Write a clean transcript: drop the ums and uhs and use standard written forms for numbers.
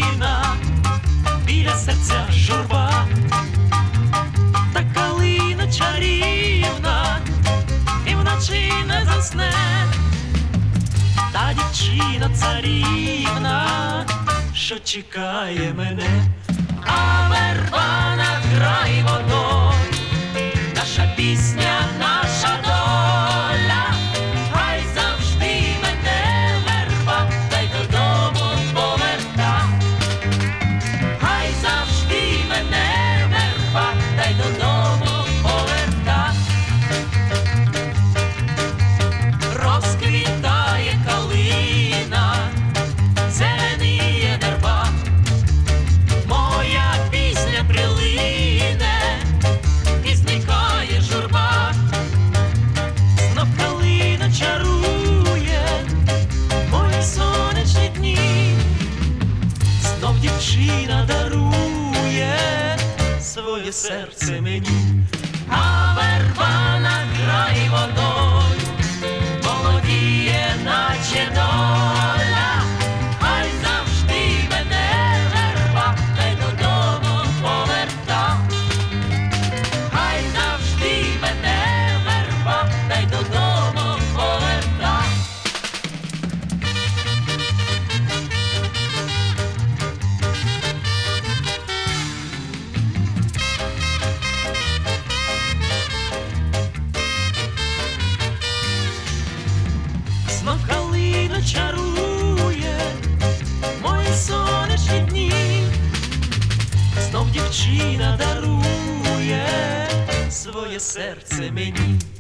дівчина, біля серця журба, та калина чарівна, і вночі не засне, та дівчина царівна, що чекає мене, а верба над край водою, наша пісня, наша доля, хай завжди мене верба, та й додому поверта, хай завжди мене верба, та й додому поверта. Розквітає калина, зеленіє верба, моя пісня прилине, і зникає журба. Знов калина чарує мої сонячні дні, знов дівчина дарує своє серце мені, а верба на край водою молодіє, наче доля, хай завжди мене верба, та й додому поверта, хай завжди мене верба, та й додому поверта. Знов калина чарує мої сонячні дні, знов дівчина дарує своє серце мені.